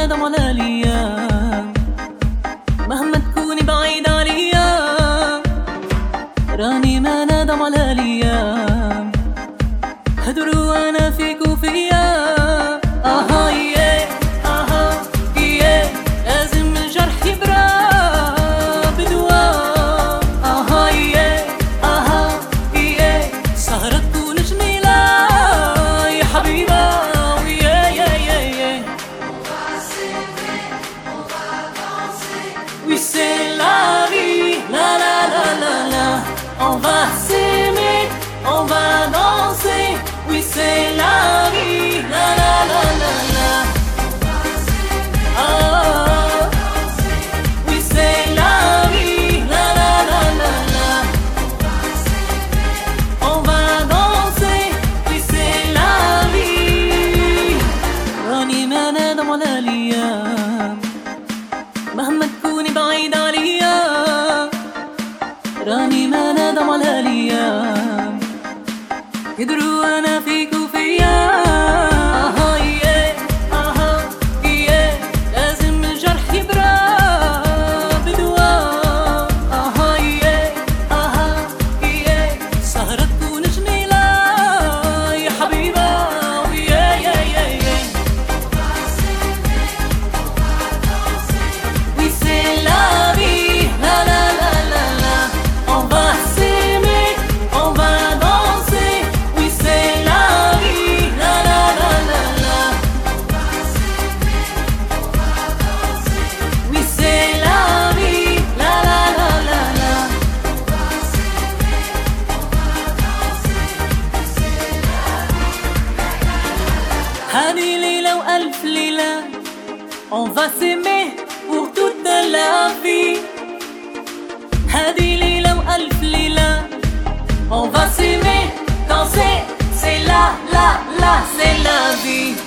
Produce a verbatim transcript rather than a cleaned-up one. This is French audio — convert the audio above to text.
ندم على الايام مهما تكوني بعيد عليا، راني ما ندم على الايام هدر وانا فيك وفيا. اها يه اها يه لازم الجرح يبرى بدواء. اها يه اها يه سهرة تكون جميلة يا حبيبة. Oui c'est la vie, la la la la la. On va s'aimer, on va danser. Oui c'est la vie, la la la la la. Oh, oui c'est la vie, la la la la la. On va danser, oui c'est la vie. راني ما ندم على الأيام مهما تكوني بعيد عليا، راني ما ندم على الايام يدروا انا فيك وفيا. اها يه اها يه لازم الجرح يبرى بدواء. اها يه اها يه سهرة تكون جميلة يا حبيبة. ويا يا يا يا oui c'est la vie, la la la la la. On va s'aimer, on va danser. Oui c'est la vie, la la la la la. Oui c'est la vie, la la la la la. هذه ليلة وألف ليلة. On va s'aimer pour toute la vie. هذه ليلة وألف ليلة. On va s'aimer, danser, c'est la, la, la, c'est la vie.